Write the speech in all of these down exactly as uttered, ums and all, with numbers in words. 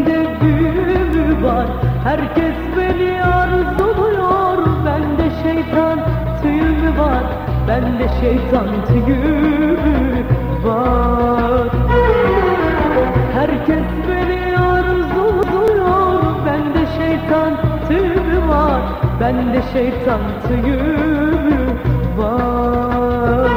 bende büyü var. Herkes beni arzuluyor. Bende şeytan tüyü var. Bende şeytan tüyü var. Herkes beni arzuluyor. Bende şeytan tüyü var. Bende şeytan tüyü var.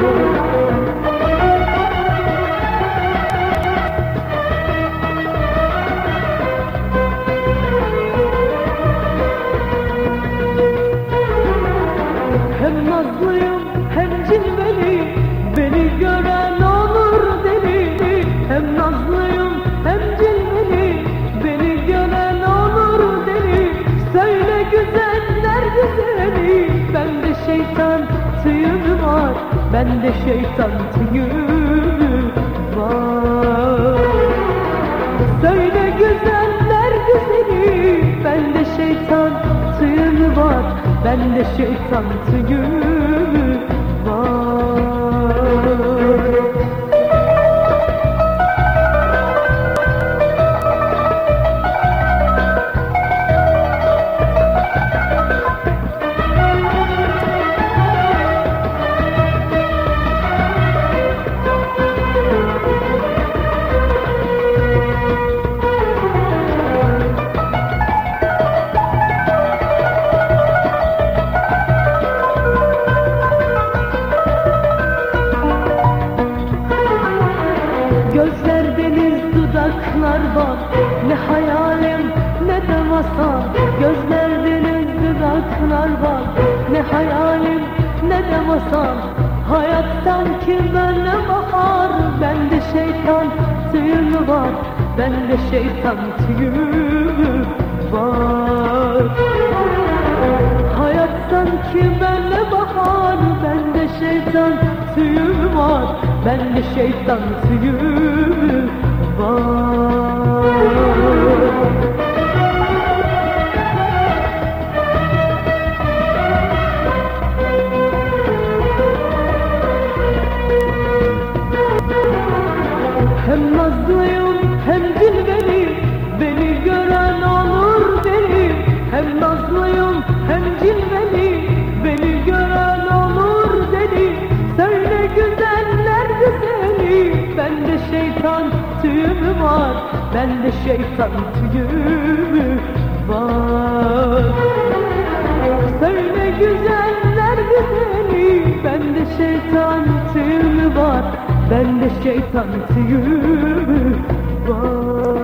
Hem nazlıyım hem cilveli, beni gören olur deli. Hem nazlıyım hem cilveli, beni gören olur deli. Söyle güzeller güzeli, bende şeytan tüyü var. Bende şeytan tüyü var. Söyle güzeller güzeli, bende şeytan tüyü var. Bende şeytan tüyü var. Gözler deniz, dudaklar bak. Ne hayalim ne de masal. Gözler deniz, dudaklar bak. Ne hayalim ne de masal. Hayat sanki böyle bahar. Bende şeytan tüyü var. Bende şeytan tüyü var. Hayat sanki böyle bahar. Bende şeytan tüyü var. Bende şeytan tüyü var. Hem nazlıyım hem cilveli, beni gören olur deli. Hem nazlıyım hem cilveli, beni gören olur deli. Söyle güzeller güzeli, bende şeytan tüyü var. Bende şeytan tüyü var. Söyle güzeller güzeli, bende şeytan tüyü var. Bende şeytan tüyü var.